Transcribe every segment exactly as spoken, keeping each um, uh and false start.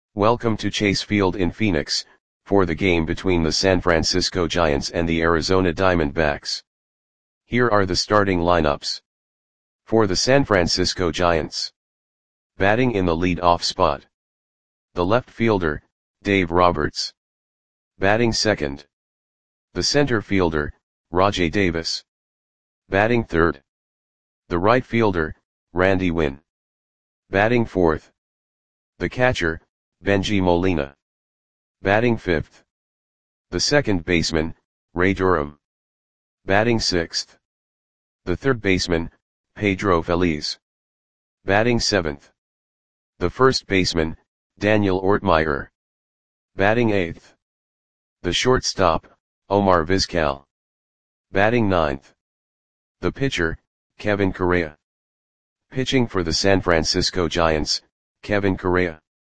Welcome to Chase Field in Phoenix, for the game between the San Francisco Giants and the Arizona Diamondbacks. Here are the starting lineups. For the San Francisco Giants. Batting in the lead-off spot. The left fielder, Dave Roberts. Batting second. The center fielder, Rajai Davis. Batting third. The right fielder, Randy Winn. Batting fourth. The catcher, Bengie Molina. Batting fifth. The second baseman, Ray Durham. Batting sixth. The third baseman, Pedro Feliz. Batting seventh. The first baseman, Daniel Ortmeyer. Batting eighth. The shortstop, Omar Vizquel. Batting ninth. The pitcher, Kevin Correa. Pitching for the San Francisco Giants, Kevin Correa.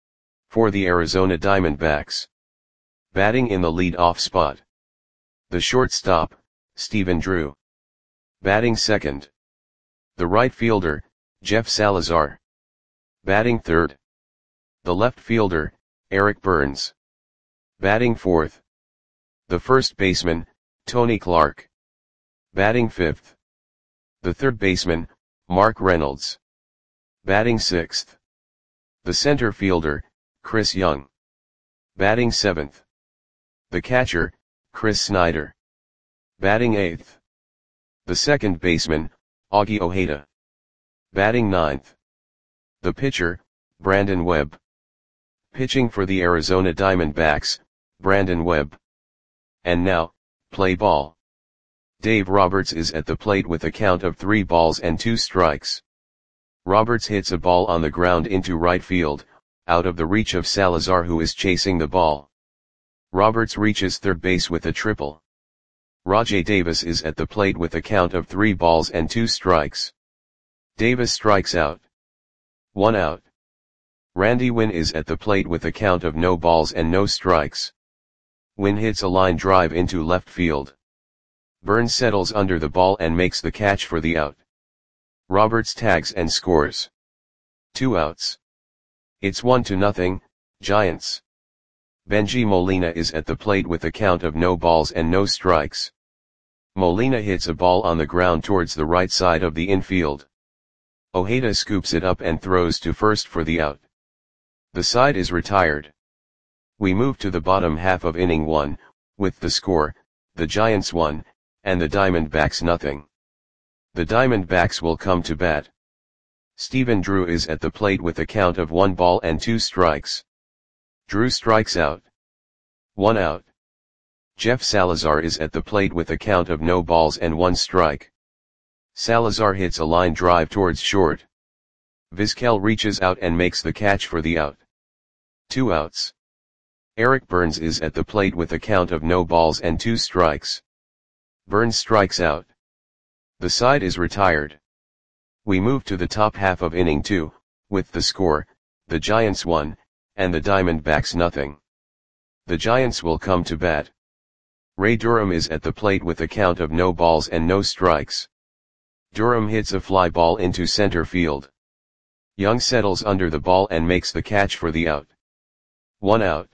For the Arizona Diamondbacks. Batting in the lead-off spot. The shortstop, Stephen Drew. Batting second. The right fielder, Jeff Salazar. Batting third. The left fielder, Eric Burns. Batting fourth. The first baseman, Tony Clark. Batting fifth. The third baseman, Mark Reynolds. Batting sixth. The center fielder, Chris Young. Batting seventh. The catcher, Chris Snyder. Batting eighth. The second baseman, Augie Ojeda. Batting ninth. The pitcher, Brandon Webb. Pitching for the Arizona Diamondbacks, Brandon Webb. And now, play ball. Dave Roberts is at the plate with a count of three balls and two strikes. Roberts hits a ball on the ground into right field, out of the reach of Salazar, who is chasing the ball. Roberts reaches third base with a triple. Rajai Davis is at the plate with a count of three balls and two strikes. Davis strikes out. One out. Randy Winn is at the plate with a count of no balls and no strikes. Winn hits a line drive into left field. Burns settles under the ball and makes the catch for the out. Roberts tags and scores. Two outs. It's one to nothing, Giants. Bengie Molina is at the plate with a count of no balls and no strikes. Molina hits a ball on the ground towards the right side of the infield. Ojeda scoops it up and throws to first for the out. The side is retired. We move to the bottom half of inning one, with the score, the Giants one, and the Diamondbacks nothing. The Diamondbacks will come to bat. Stephen Drew is at the plate with a count of one ball and two strikes. Drew strikes out. One out. Jeff Salazar is at the plate with a count of no balls and one strike. Salazar hits a line drive towards short. Vizquel reaches out and makes the catch for the out. Two outs. Eric Burns is at the plate with a count of no balls and two strikes. Burns strikes out. The side is retired. We move to the top half of inning two, with the score, the Giants one, and the Diamondbacks nothing. The Giants will come to bat. Ray Durham is at the plate with a count of no balls and no strikes. Durham hits a fly ball into center field. Young settles under the ball and makes the catch for the out. One out.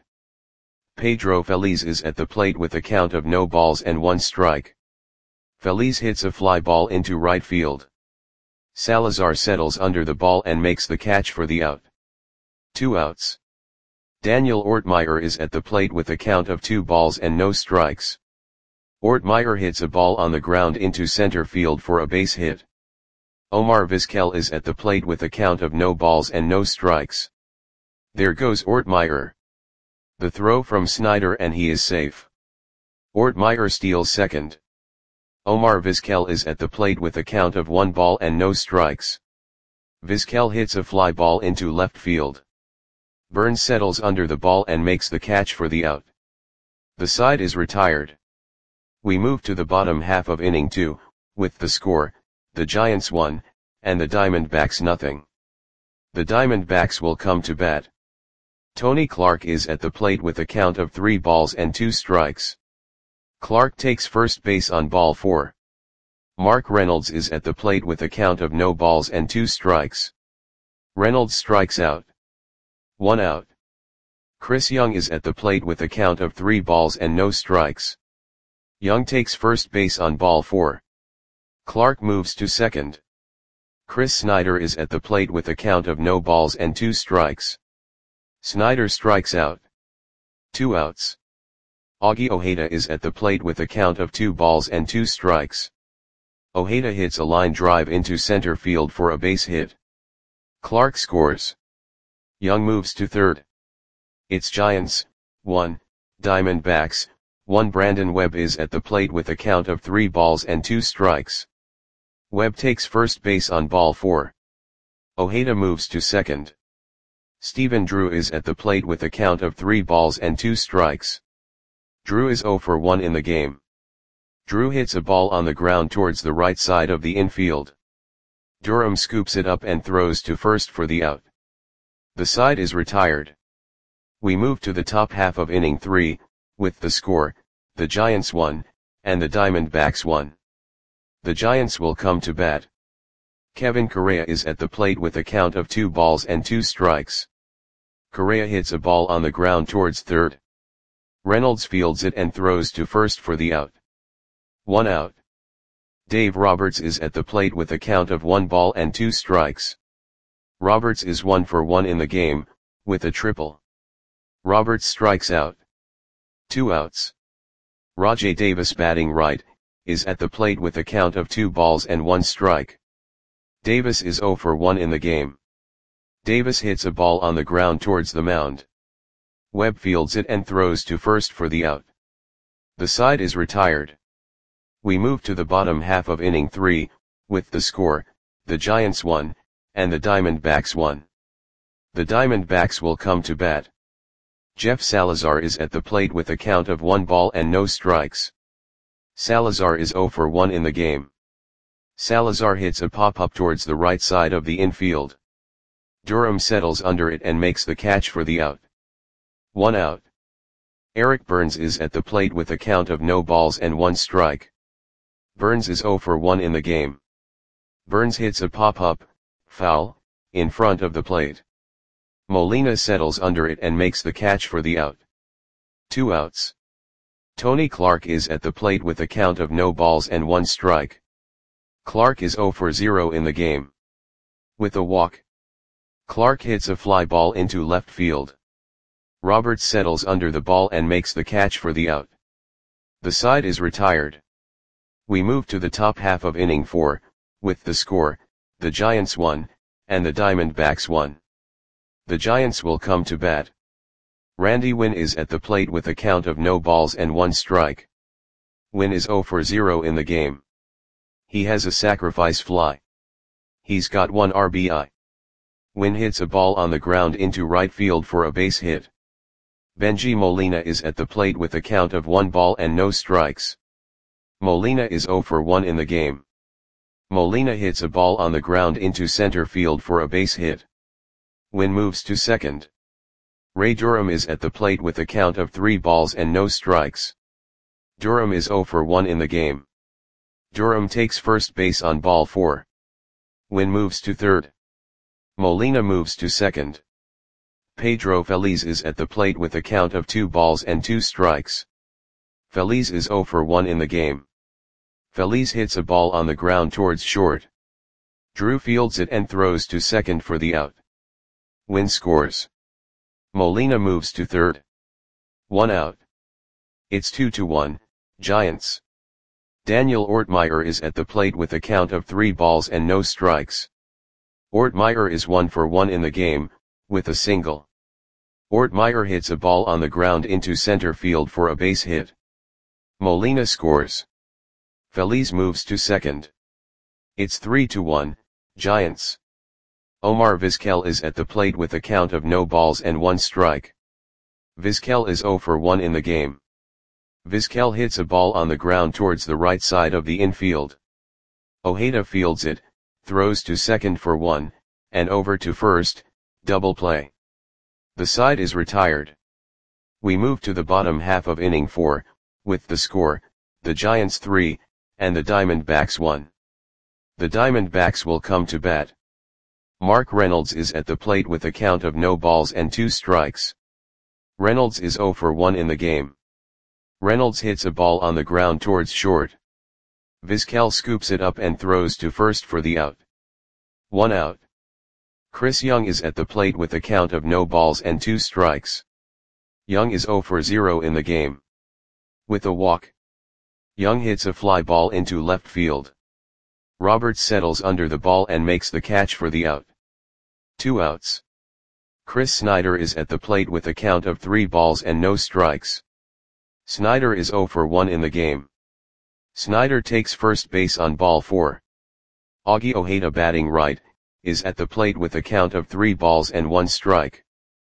Pedro Feliz is at the plate with a count of no balls and one strike. Feliz hits a fly ball into right field. Salazar settles under the ball and makes the catch for the out. Two outs. Daniel Ortmeyer is at the plate with a count of two balls and no strikes. Ortmeyer hits a ball on the ground into center field for a base hit. Omar Vizquel is at the plate with a count of no balls and no strikes. There goes Ortmeyer. The throw from Snyder and he is safe. Ortmeyer steals second. Omar Vizquel is at the plate with a count of one ball and no strikes. Vizquel hits a fly ball into left field. Burns settles under the ball and makes the catch for the out. The side is retired. We move to the bottom half of inning two, with the score, the Giants one, and the Diamondbacks nothing. The Diamondbacks will come to bat. Tony Clark is at the plate with a count of three balls and two strikes. Clark takes first base on ball four. Mark Reynolds is at the plate with a count of no balls and two strikes. Reynolds strikes out. One out. Chris Young is at the plate with a count of three balls and no strikes. Young takes first base on ball four. Clark moves to second. Chris Snyder is at the plate with a count of no balls and two strikes. Snyder strikes out. Two outs. Augie Ojeda is at the plate with a count of two balls and two strikes. Ojeda hits a line drive into center field for a base hit. Clark scores. Young moves to third. It's Giants, one, Diamondbacks, one. Brandon Webb is at the plate with a count of three balls and two strikes. Webb takes first base on ball four. Ojeda moves to second. Stephen Drew is at the plate with a count of three balls and two strikes. Drew is oh for one in the game. Drew hits a ball on the ground towards the right side of the infield. Durham scoops it up and throws to first for the out. The side is retired. We move to the top half of inning three, with the score, the Giants one, and the Diamondbacks one. The Giants will come to bat. Kevin Correa is at the plate with a count of two balls and two strikes. Correa hits a ball on the ground towards third. Reynolds fields it and throws to first for the out. One out. Dave Roberts is at the plate with a count of one ball and two strikes. Roberts is one for one in the game, with a triple. Roberts strikes out. Two outs. Rajai Davis, batting right, is at the plate with a count of two balls and one strike. Davis is oh for one in the game. Davis hits a ball on the ground towards the mound. Webb fields it and throws to first for the out. The side is retired. We move to the bottom half of inning three, with the score, the Giants one, and the Diamondbacks one. The Diamondbacks will come to bat. Jeff Salazar is at the plate with a count of one ball and no strikes. Salazar is oh for one in the game. Salazar hits a pop-up towards the right side of the infield. Durham settles under it and makes the catch for the out. One out. Eric Burns is at the plate with a count of no balls and one strike. Burns is oh for one in the game. Burns hits a pop-up, foul, in front of the plate. Molina settles under it and makes the catch for the out. Two outs. Tony Clark is at the plate with a count of no balls and one strike. Clark is oh for zero in the game. With a walk. Clark hits a fly ball into left field. Roberts settles under the ball and makes the catch for the out. The side is retired. We move to the top half of inning four, with the score, the Giants one, and the Diamondbacks one. The Giants will come to bat. Randy Winn is at the plate with a count of no balls and one strike. Winn is oh for zero in the game. He has a sacrifice fly. He's got one R B I. Winn hits a ball on the ground into right field for a base hit. Benji Molina is at the plate with a count of one ball and no strikes. Molina is oh for one in the game. Molina hits a ball on the ground into center field for a base hit. Winn moves to second. Ray Durham is at the plate with a count of three balls and no strikes. Durham is oh for one in the game. Durham takes first base on ball four. Winn moves to third. Molina moves to second. Pedro Feliz is at the plate with a count of two balls and two strikes. Feliz is oh for one in the game. Feliz hits a ball on the ground towards short. Drew fields it and throws to second for the out. Winn scores. Molina moves to third. One out. It's two to one, Giants. Daniel Ortmeyer is at the plate with a count of three balls and no strikes. Ortmeyer is one for one in the game, with a single. Ortmeyer hits a ball on the ground into center field for a base hit. Molina scores. Feliz moves to second. It's three to one, Giants. Omar Vizquel is at the plate with a count of no balls and one strike. Vizquel is oh for one in the game. Vizquel hits a ball on the ground towards the right side of the infield. Ojeda fields it, throws to second for one, and over to first, double play. The side is retired. We move to the bottom half of inning four, with the score, the Giants three, and the Diamondbacks one. The Diamondbacks will come to bat. Mark Reynolds is at the plate with a count of no balls and two strikes. Reynolds is zero for one in the game. Reynolds hits a ball on the ground towards short. Vizquel scoops it up and throws to first for the out. One out. Chris Young is at the plate with a count of no balls and two strikes. Young is zero for zero in the game. With a walk, Young hits a fly ball into left field. Roberts settles under the ball and makes the catch for the out. Two outs. Chris Snyder is at the plate with a count of three balls and no strikes. Snyder is zero for one in the game. Snyder takes first base on ball four. Augie Ojeda, batting right, is at the plate with a count of three balls and one strike.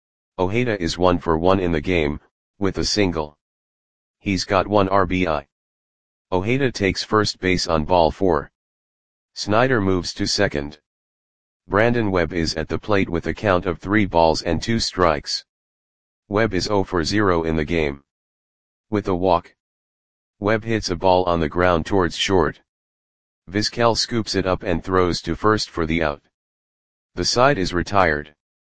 Ojeda is one for one in the game, with a single. He's got one R B I. Ojeda takes first base on ball four. Snyder moves to second. Brandon Webb is at the plate with a count of three balls and two strikes. Webb is zero for zero in the game. With a walk, Webb hits a ball on the ground towards short. Vizquel scoops it up and throws to first for the out. The side is retired.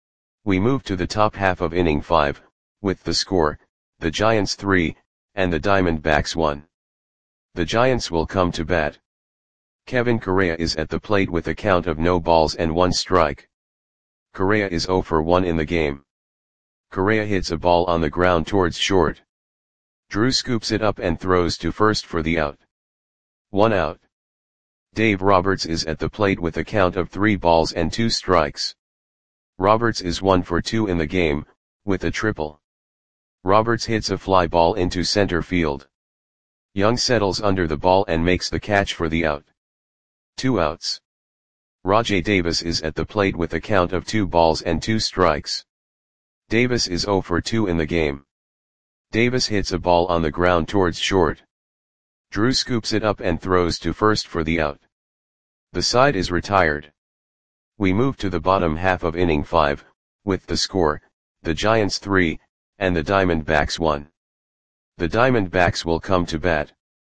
We move to the top half of inning five, with the score, the Giants three, and the Diamondbacks one. The Giants will come to bat. Kevin Correa is at the plate with a count of no balls and one strike. Correa is zero for one in the game. Correa hits a ball on the ground towards short. Drew scoops it up and throws to first for the out. One out. Dave Roberts is at the plate with a count of three balls and two strikes. Roberts is one for two in the game, with a triple. Roberts hits a fly ball into center field. Young settles under the ball and makes the catch for the out. Two outs. Rajai Davis is at the plate with a count of two balls and two strikes. Davis is zero for two in the game. Davis hits a ball on the ground towards short. Drew scoops it up and throws to first for the out. The side is retired. We move to the bottom half of inning five, with the score, the Giants three, and the Diamondbacks one. The Diamondbacks will come to bat.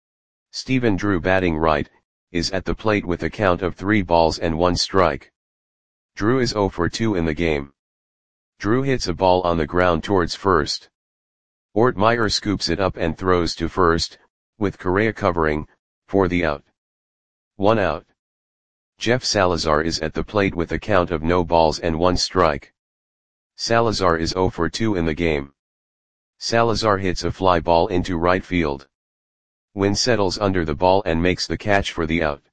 Stephen Drew, batting right, is at the plate with a count of three balls and one strike. Drew is zero for two in the game. Drew hits a ball on the ground towards first. Ort Meyer scoops it up and throws to first, with Correa covering, for the out. One out. Jeff Salazar is at the plate with a count of no balls and one strike. Salazar is zero for two in the game. Salazar hits a fly ball into right field. Wynn settles under the ball and makes the catch for the out.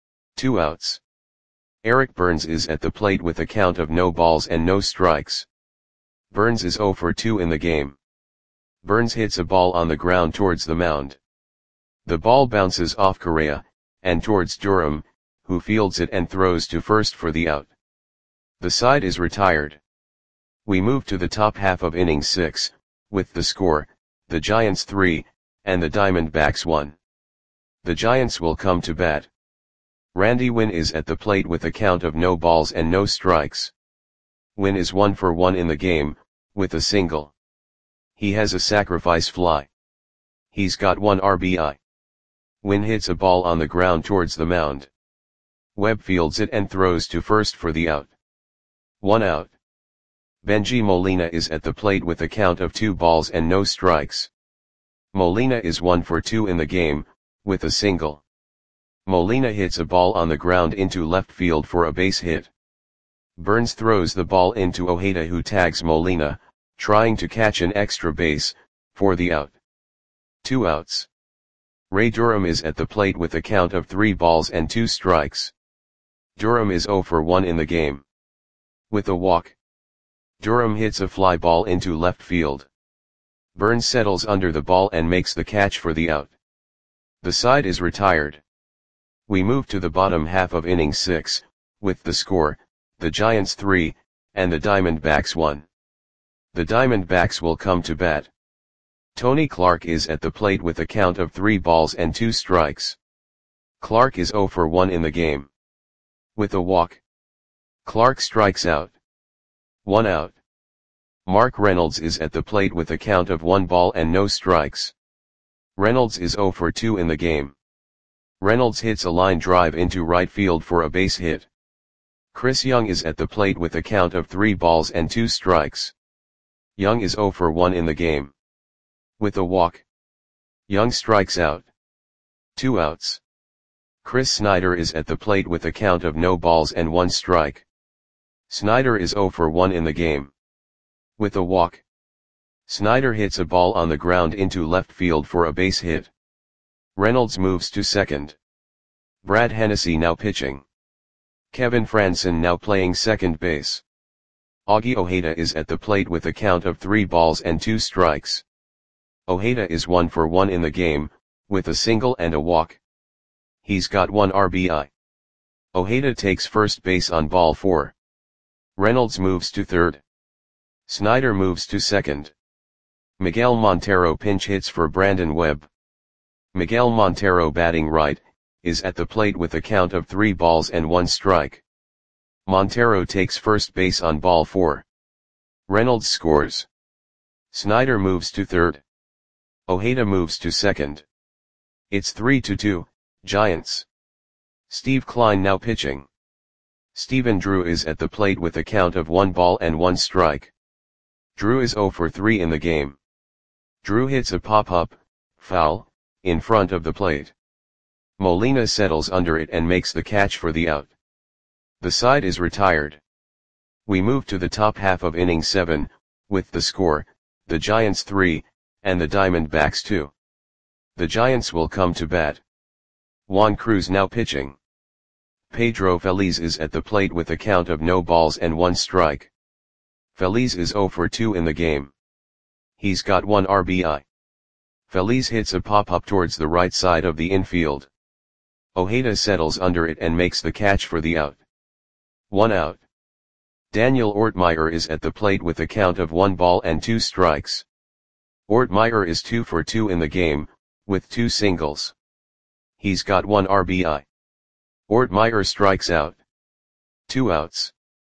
Two outs. Eric Burns is at the plate with a count of no balls and no strikes. Burns is zero for two in the game. Burns hits a ball on the ground towards the mound. The ball bounces off Correa, and towards Durham, who fields it and throws to first for the out. The side is retired. We move to the top half of inning six, with the score, the Giants three, and the Diamondbacks one. The Giants will come to bat. Randy Wynn is at the plate with a count of no balls and no strikes. Wynn is one for one in the game, with a single. He has a sacrifice fly. He's got one R B I. Wynn hits a ball on the ground towards the mound. Webb fields it and throws to first for the out. One out. Benji Molina is at the plate with a count of two balls and no strikes. Molina is one for two in the game, with a single. Molina hits a ball on the ground into left field for a base hit. Burns throws the ball into Ojeda, who tags Molina, trying to catch an extra base, for the out. Two outs. Ray Durham is at the plate with a count of three balls and two strikes. Durham is zero for one in the game. With a walk, Durham hits a fly ball into left field. Burns settles under the ball and makes the catch for the out. The side is retired. We move to the bottom half of inning six, with the score, the Giants three, and the Diamondbacks one. The Diamondbacks will come to bat. Tony Clark is at the plate with a count of three balls and two strikes. Clark is zero for one in the game. With a walk, Clark strikes out. One out. Mark Reynolds is at the plate with a count of one ball and no strikes. Reynolds is zero for two in the game. Reynolds hits a line drive into right field for a base hit. Chris Young is at the plate with a count of three balls and two strikes. Young is zero for one in the game. With a walk, Young strikes out. Two outs. Chris Snyder is at the plate with a count of no balls and one strike. Snyder is zero for one in the game. With a walk, Snyder hits a ball on the ground into left field for a base hit. Reynolds moves to second. Brad Hennessy now pitching. Kevin Franson now playing second base. Augie Ojeda is at the plate with a count of three balls and two strikes. Ojeda is one for one in the game, with a single and a walk. He's got one R B I. Ojeda takes first base on ball four. Reynolds moves to third. Snyder moves to second. Miguel Montero pinch hits for Brandon Webb. Miguel Montero, batting right, is at the plate with a count of three balls and one strike. Montero takes first base on ball four. Reynolds scores. Snyder moves to third. Ojeda moves to second. It's three to two, Giants. Steve Klein now pitching. Stephen Drew is at the plate with a count of one ball and one strike. Drew is zero for three in the game. Drew hits a pop-up, foul, in front of the plate. Molina settles under it and makes the catch for the out. The side is retired. We move to the top half of inning seven, with the score, the Giants three, and the Diamondbacks two. The Giants will come to bat. Juan Cruz now pitching. Pedro Feliz is at the plate with a count of no balls and one strike. Feliz is zero for two in the game. He's got one R B I. Feliz hits a pop-up towards the right side of the infield. Ojeda settles under it and makes the catch for the out. One out. Daniel Ortmeyer is at the plate with a count of one ball and two strikes. Ortmeyer is two for two in the game, with two singles. He's got one R B I. Ortmeyer strikes out. Two outs.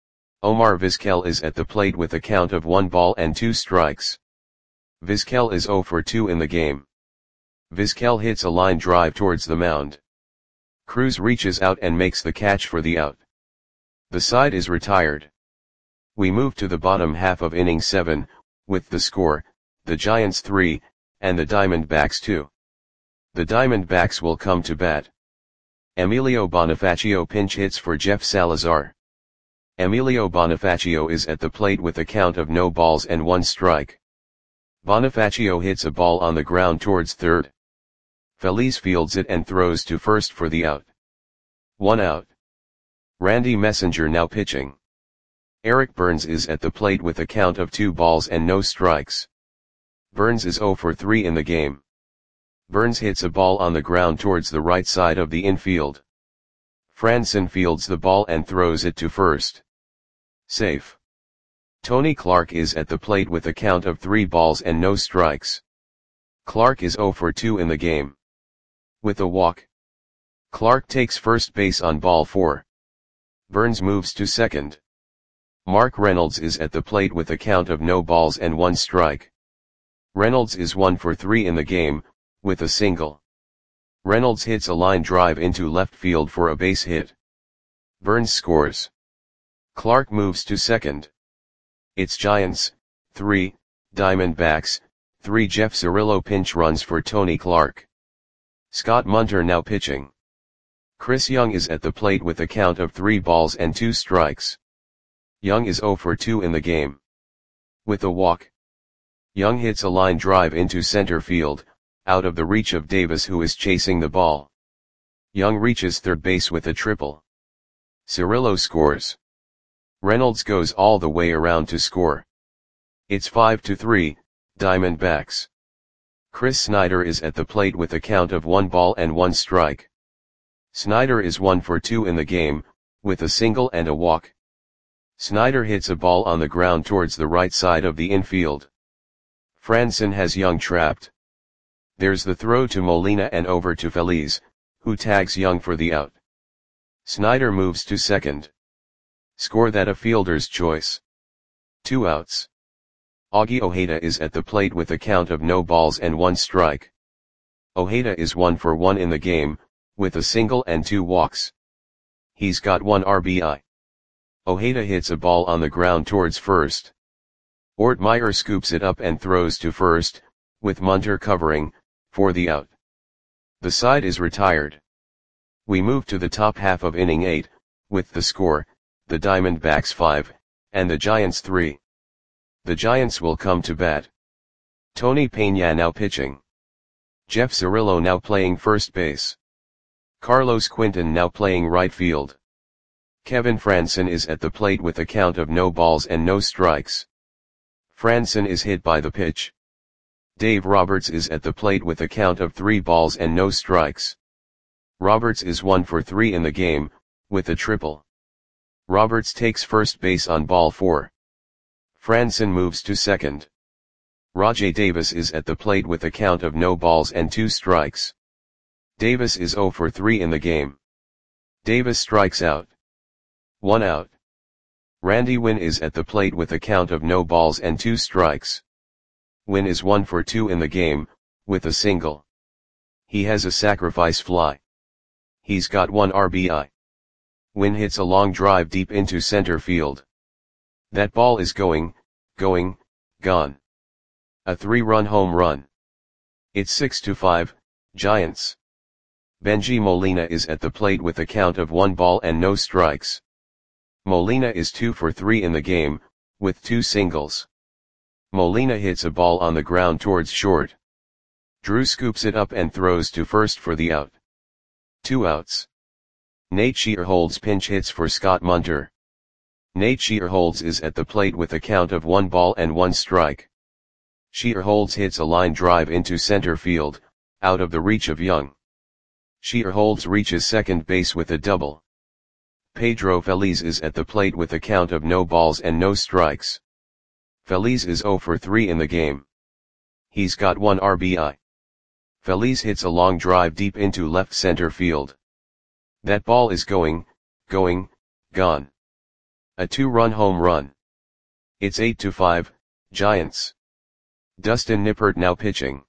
Omar Vizquel is at the plate with a count of one ball and two strikes. Vizquel is zero for two in the game. Vizquel hits a line drive towards the mound. Cruz reaches out and makes the catch for the out. The side is retired. We move to the bottom half of inning seven, with the score, the Giants three, and the Diamondbacks two. The Diamondbacks will come to bat. Emilio Bonifacio pinch hits for Jeff Salazar. Emilio Bonifacio is at the plate with a count of no balls and one strike. Bonifacio hits a ball on the ground towards third. Feliz fields it and throws to first for the out. One out. Randy Messenger now pitching. Eric Burns is at the plate with a count of two balls and no strikes. Burns is zero for three in the game. Burns hits a ball on the ground towards the right side of the infield. Franson fields the ball and throws it to first. Safe. Tony Clark is at the plate with a count of three balls and no strikes. Clark is zero for two in the game. With a walk, Clark takes first base on ball four. Burns moves to second. Mark Reynolds is at the plate with a count of no balls and one strike. Reynolds is one for three in the game, with a single. Reynolds hits a line drive into left field for a base hit. Burns scores. Clark moves to second. It's Giants, three, Diamondbacks, three. Jeff Cirillo pinch runs for Tony Clark. Scott Munter now pitching. Chris Young is at the plate with a count of three balls and two strikes. Young is zero for two in the game. With a walk, Young hits a line drive into center field, out of the reach of Davis, who is chasing the ball. Young reaches third base with a triple. Cirillo scores. Reynolds goes all the way around to score. It's five to three, Diamondbacks. Chris Snyder is at the plate with a count of one ball and one strike. Snyder is one for two in the game, with a single and a walk. Snyder hits a ball on the ground towards the right side of the infield. Franson has Young trapped. There's the throw to Molina and over to Feliz, who tags Young for the out. Snyder moves to second. Score that a fielder's choice. Two outs. Augie Ojeda is at the plate with a count of no balls and one strike. Ojeda is one for one in the game, with a single and two walks. He's got one R B I. Ojeda hits a ball on the ground towards first. Ortmeyer scoops it up and throws to first, with Munter covering, for the out. The side is retired. We move to the top half of inning eight, with the score, the Diamondbacks five, and the Giants three. The Giants will come to bat. Tony Peña now pitching. Jeff Cirillo now playing first base. Carlos Quinton now playing right field. Kevin Frandsen is at the plate with a count of no balls and no strikes. Frandsen is hit by the pitch. Dave Roberts is at the plate with a count of three balls and no strikes. Roberts is one for three in the game, with a triple. Roberts takes first base on ball four. Frandsen moves to second. Rajai Davis is at the plate with a count of no balls and two strikes. Davis is zero for three in the game. Davis strikes out. One out. Randy Winn is at the plate with a count of no balls and two strikes. Winn is one for two in the game, with a single. He has a sacrifice fly. He's got one R B I. Winn hits a long drive deep into center field. That ball is going, going, gone. A three-run home run. It's six to five, Giants. Benji Molina is at the plate with a count of one ball and no strikes. Molina is two for three in the game, with two singles. Molina hits a ball on the ground towards short. Drew scoops it up and throws to first for the out. Two outs. Nate Shearholz pinch hits for Scott Munter. Nate Shearholz is at the plate with a count of one ball and one strike. Shearholz hits a line drive into center field, out of the reach of Young. Shearholz reaches second base with a double. Pedro Feliz is at the plate with a count of no balls and no strikes. Feliz is zero for three in the game. He's got one R B I. Feliz hits a long drive deep into left center field. That ball is going, going, gone. A two-run home run. It's eight to five, Giants. Dustin Nippert now pitching.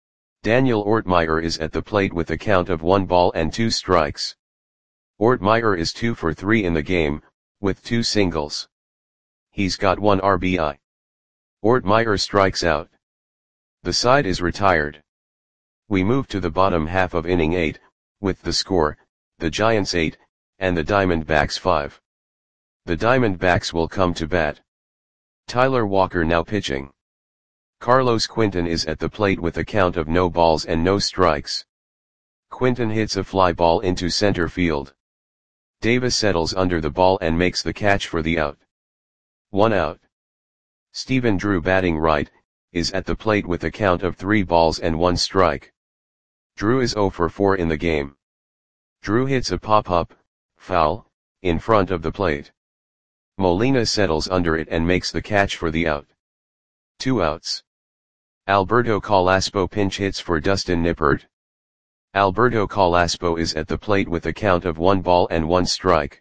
Daniel Ortmeyer is at the plate with a count of one ball and two strikes. Ortmeyer is two for three in the game, with two singles. He's got one R B I. Ortmeyer strikes out. The side is retired. We move to the bottom half of inning eight, with the score, the Giants eight, and the Diamondbacks five. The Diamondbacks will come to bat. Tyler Walker now pitching. Carlos Quinton is at the plate with a count of no balls and no strikes. Quinton hits a fly ball into center field. Davis settles under the ball and makes the catch for the out. One out. Stephen Drew batting right, is at the plate with a count of three balls and one strike. Drew is zero for four in the game. Drew hits a pop-up, foul, in front of the plate. Molina settles under it and makes the catch for the out. Two outs. Alberto Calaspo pinch hits for Dustin Nippert. Alberto Calaspo is at the plate with a count of one ball and one strike.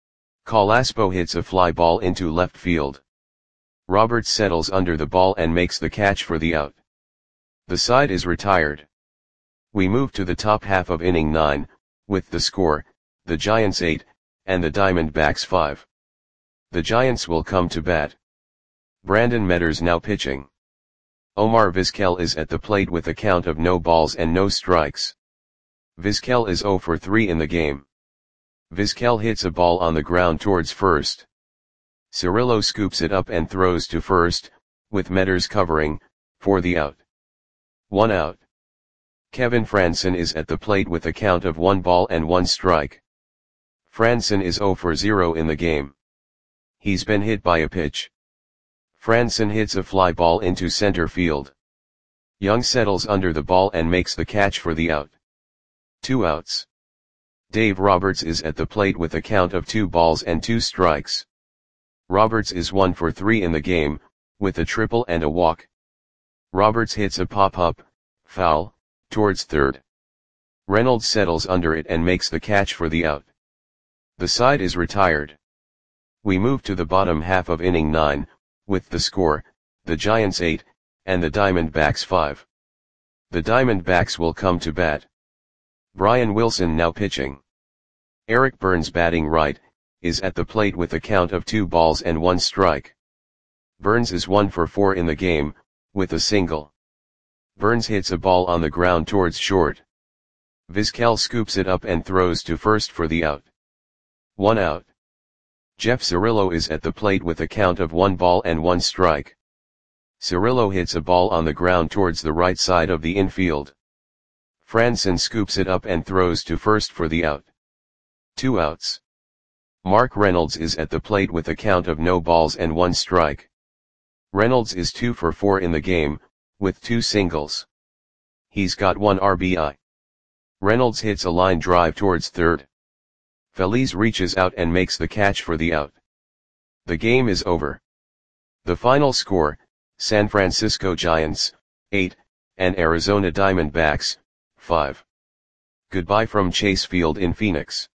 Calaspo hits a fly ball into left field. Roberts settles under the ball and makes the catch for the out. The side is retired. We move to the top half of inning nine, with the score, the Giants eight, and the Diamondbacks five. The Giants will come to bat. Brandon Metters now pitching. Omar Vizquel is at the plate with a count of no balls and no strikes. Vizquel is zero for three in the game. Vizquel hits a ball on the ground towards first. Cirillo scoops it up and throws to first, with Metters covering, for the out. One out. Kevin Frandsen is at the plate with a count of one ball and one strike. Frandsen is zero for zero in the game. He's been hit by a pitch. Frandsen hits a fly ball into center field. Young settles under the ball and makes the catch for the out. Two outs. Dave Roberts is at the plate with a count of two balls and two strikes. Roberts is one for three in the game, with a triple and a walk. Roberts hits a pop-up, foul, towards third. Reynolds settles under it and makes the catch for the out. The side is retired. We move to the bottom half of inning nine, with the score, the Giants eight, and the Diamondbacks five. The Diamondbacks will come to bat. Brian Wilson now pitching. Eric Burns batting right, is at the plate with a count of two balls and one strike. Burns is one for four in the game, with a single. Burns hits a ball on the ground towards short. Vizquel scoops it up and throws to first for the out. One out. Jeff Cirillo is at the plate with a count of one ball and one strike. Cirillo hits a ball on the ground towards the right side of the infield. Franson scoops it up and throws to first for the out. Two outs. Mark Reynolds is at the plate with a count of no balls and one strike. Reynolds is two for four in the game, with two singles. He's got one R B I. Reynolds hits a line drive towards third. Feliz reaches out and makes the catch for the out. The game is over. The final score, San Francisco Giants, eight, and Arizona Diamondbacks, five. Goodbye from Chase Field in Phoenix.